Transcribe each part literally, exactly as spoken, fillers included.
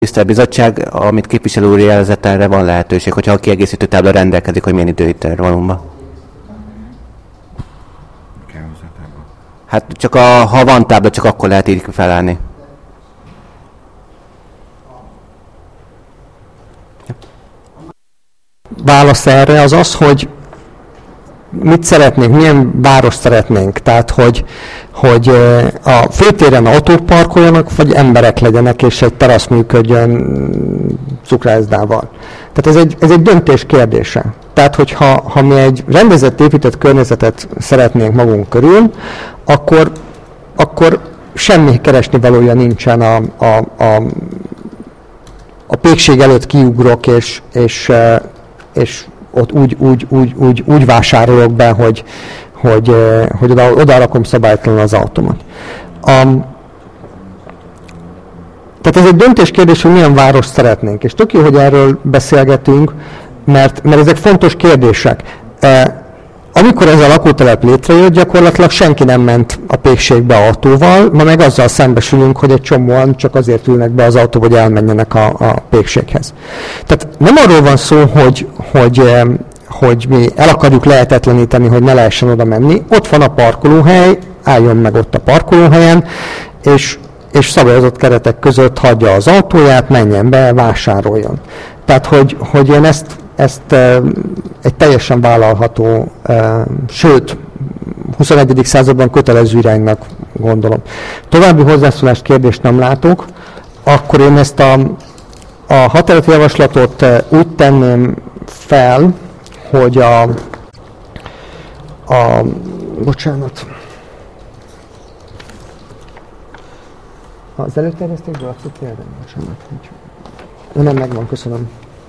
Tisztelt Bizottság, amit képviselő úr jelzett, erre van lehetőség, hogyha a kiegészítő tábla rendelkezik, hogy milyen időintervallumban. Hát csak a, ha van tábla, csak akkor lehet így felállni. Válasz erre az az, hogy mit szeretnénk, milyen várost szeretnénk. Tehát, hogy, hogy a főtéren autók parkoljanak, vagy emberek legyenek, és egy terasz működjön cukrászdával. Tehát ez egy, ez egy döntés kérdése. Tehát, hogyha ha mi egy rendezett, épített környezetet szeretnénk magunk körül, akkor, akkor semmi keresni valója nincsen a, a, a, a pékség előtt kiugrok, és, és, és ott úgy, úgy, úgy, úgy, úgy vásárolok be, hogy, hogy, hogy oda, oda rakom szabálytalanul az automat. Um, tehát ez egy döntéskérdés, hogy milyen várost szeretnénk. És tök jó, hogy erről beszélgetünk, mert, mert ezek fontos kérdések. E, amikor ez a lakótelep létrejött, gyakorlatilag senki nem ment a pékségbe autóval, ma meg azzal szembesülünk, hogy egy csomóan csak azért ülnek be az autóba, hogy elmenjenek a, a pékséghez. Tehát nem arról van szó, hogy, hogy, hogy mi el akarjuk lehetetleníteni, hogy ne lehessen oda menni. Ott van a parkolóhely, álljon meg ott a parkolóhelyen, és, és szabályozott keretek között hagyja az autóját, menjen be, vásároljon. Tehát, hogy, hogy én ezt Ezt egy teljesen vállalható, sőt, huszonegyedik században kötelező iránynak gondolom. További hozzászólást, kérdést nem látok, akkor én ezt a, a határozati javaslatot úgy tenném fel, hogy a, a bocsánat, az előterjesztésből abszolút kérdem, bocsánat. Nem, megvan, köszönöm.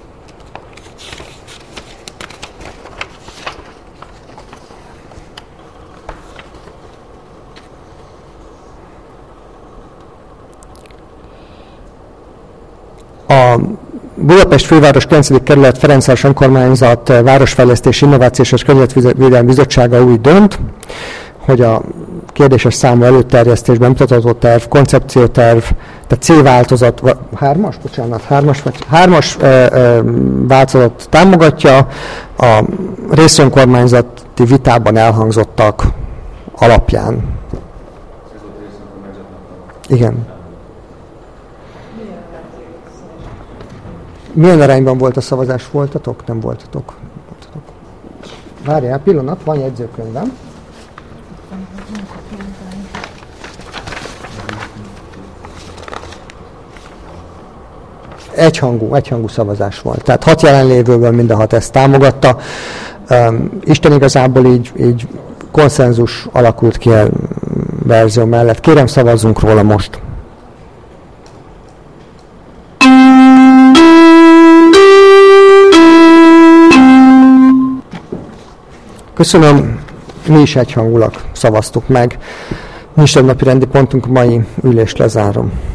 A Budapest főváros kilencedik kerület Ferencváros önkormányzat Városfejlesztési Innovációs és Környezetvédelmi Bizottsága úgy dönt, hogy a kérdéses számú előterjesztésben mutatott terv, koncepcióterv, tehát C változat, hármas, bocsánat, hármas, vagy hármas ö, ö, változat támogatja a részönkormányzati vitában elhangzottak alapján. Igen. Milyen arányban volt a szavazás? Voltatok? Nem voltatok? voltatok. Várjál, pillanat, van jegyzőkönyvem. Egyhangú, egyhangú szavazás volt. Tehát hat jelenlévőből mind a hat ezt támogatta. Um, Isten igazából így, így konszenzus alakult ki a verzió mellett. Kérem, szavazzunk róla most. Köszönöm, mi is egyhangulag szavaztuk meg. Nincs több napi rendi pontunk, mai ülést lezárom.